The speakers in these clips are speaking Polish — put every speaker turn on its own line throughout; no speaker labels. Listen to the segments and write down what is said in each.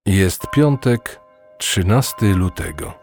Jest piątek, 13 lutego.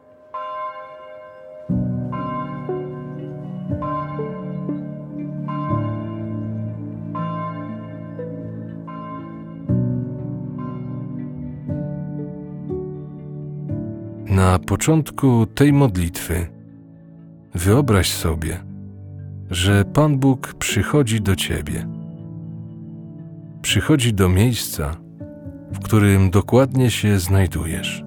Na początku tej modlitwy wyobraź sobie, że Pan Bóg przychodzi do ciebie. Przychodzi do miejsca, w którym dokładnie się znajdujesz.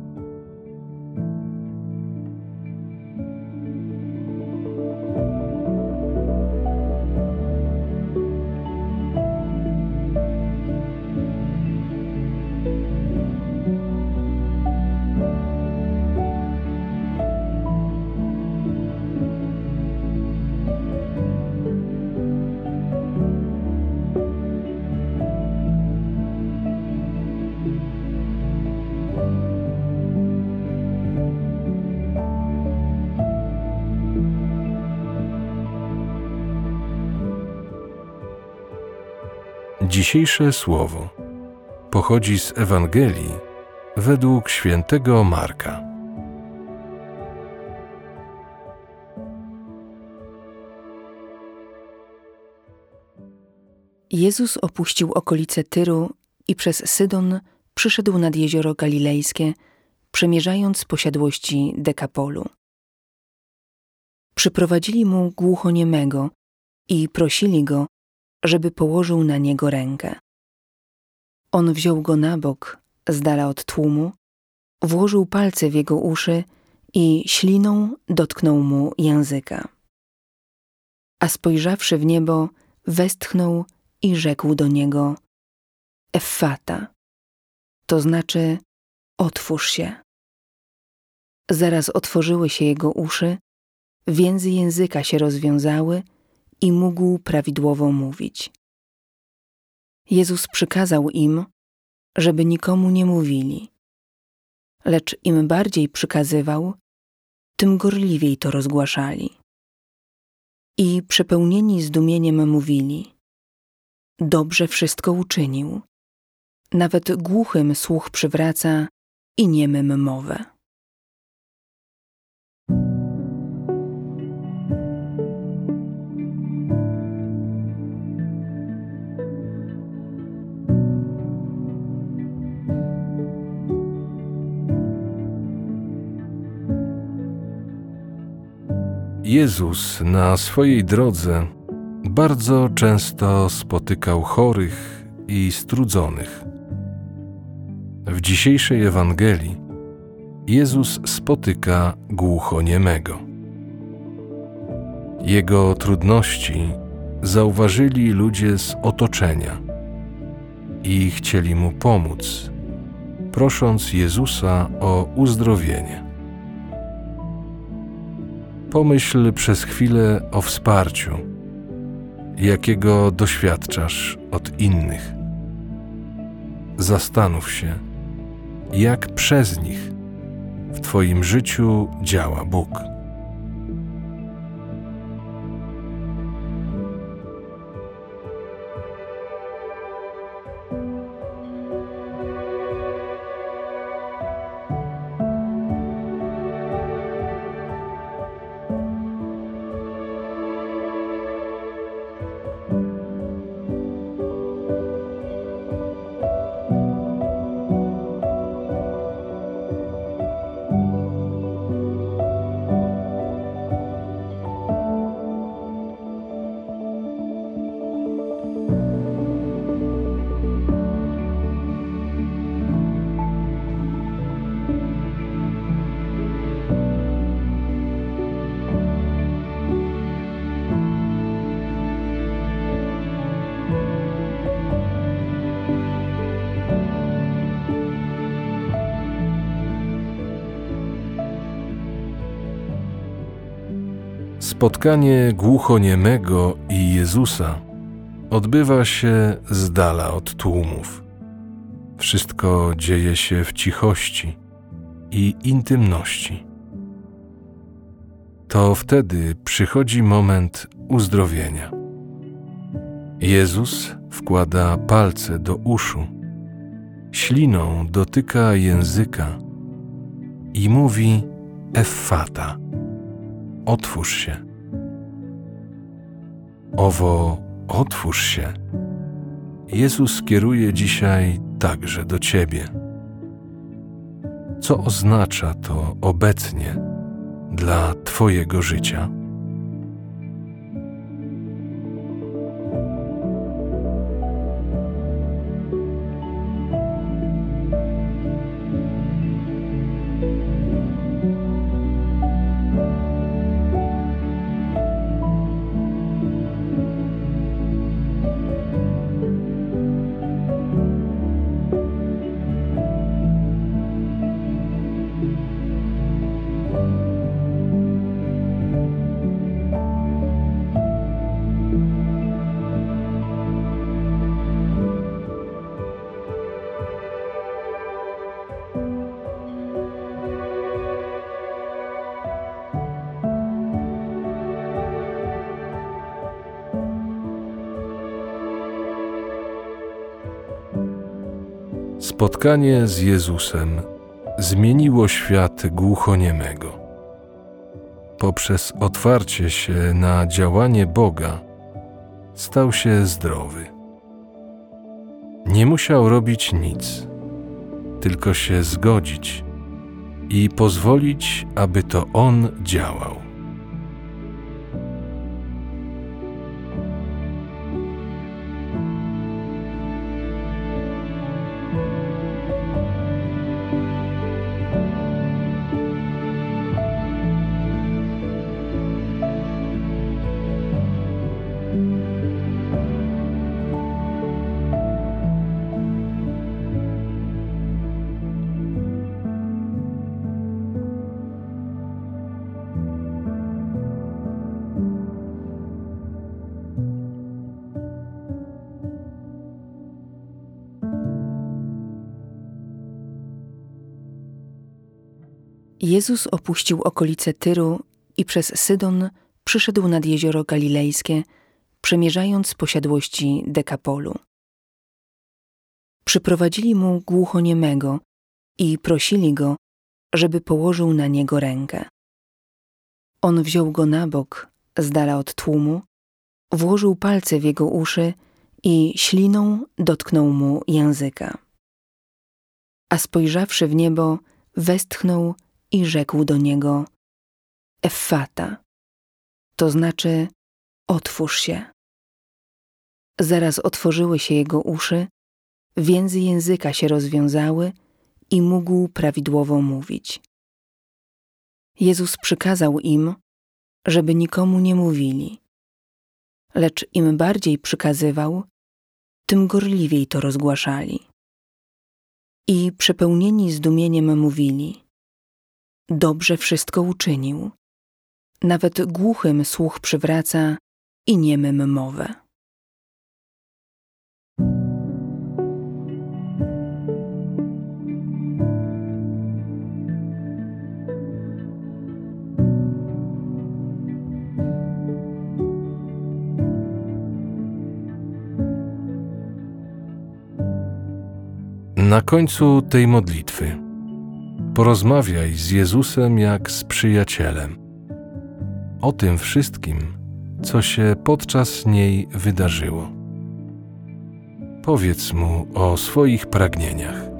Dzisiejsze słowo pochodzi z Ewangelii według świętego Marka.
Jezus opuścił okolice Tyru i przez Sydon przyszedł nad jezioro Galilejskie, przemierzając posiadłości Dekapolu. Przyprowadzili mu głuchoniemego i prosili go, żeby położył na niego rękę. On wziął go na bok, z dala od tłumu, włożył palce w jego uszy i śliną dotknął mu języka. A spojrzawszy w niebo, westchnął i rzekł do niego: Effata, to znaczy otwórz się. Zaraz otworzyły się jego uszy, więzy języka się rozwiązały i mógł prawidłowo mówić. Jezus przykazał im, żeby nikomu nie mówili. Lecz im bardziej przykazywał, tym gorliwiej to rozgłaszali. I przepełnieni zdumieniem mówili: Dobrze wszystko uczynił. Nawet głuchym słuch przywraca i niemym mowę.
Jezus na swojej drodze bardzo często spotykał chorych i strudzonych. W dzisiejszej Ewangelii Jezus spotyka głuchoniemego. Jego trudności zauważyli ludzie z otoczenia i chcieli mu pomóc, prosząc Jezusa o uzdrowienie. Pomyśl przez chwilę o wsparciu, jakiego doświadczasz od innych. Zastanów się, jak przez nich w Twoim życiu działa Bóg. Spotkanie głuchoniemego i Jezusa odbywa się z dala od tłumów. Wszystko dzieje się w cichości i intymności. To wtedy przychodzi moment uzdrowienia. Jezus wkłada palce do uszu śliną dotyka języka i mówi: Effata, otwórz się. Owo otwórz się Jezus kieruje dzisiaj także do ciebie. Co oznacza to obecnie dla twojego życia? Spotkanie z Jezusem zmieniło świat głuchoniemego. Poprzez otwarcie się na działanie Boga stał się zdrowy. Nie musiał robić nic, tylko się zgodzić i pozwolić, aby to On działał.
Jezus opuścił okolice Tyru i przez Sydon przyszedł nad jezioro Galilejskie, przemierzając posiadłości Dekapolu. Przyprowadzili mu głuchoniemego i prosili go, żeby położył na niego rękę. On wziął go na bok, z dala od tłumu, włożył palce w jego uszy i śliną dotknął mu języka. A spojrzawszy w niebo, westchnął i rzekł do niego: Effata, to znaczy otwórz się. Zaraz otworzyły się jego uszy, więzy języka się rozwiązały i mógł prawidłowo mówić. Jezus przykazał im, żeby nikomu nie mówili. Lecz im bardziej przykazywał, tym gorliwiej to rozgłaszali. I przepełnieni zdumieniem mówili: Dobrze wszystko uczynił. Nawet głuchym słuch przywraca i niemym mowę.
Na końcu tej modlitwy porozmawiaj z Jezusem jak z przyjacielem o tym wszystkim, co się podczas niej wydarzyło. Powiedz mu o swoich pragnieniach.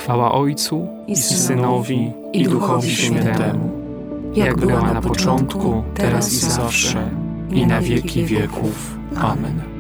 Chwała Ojcu i Synowi i Duchowi Świętemu, jak była na początku, teraz i zawsze, i na wieki wieków. Amen.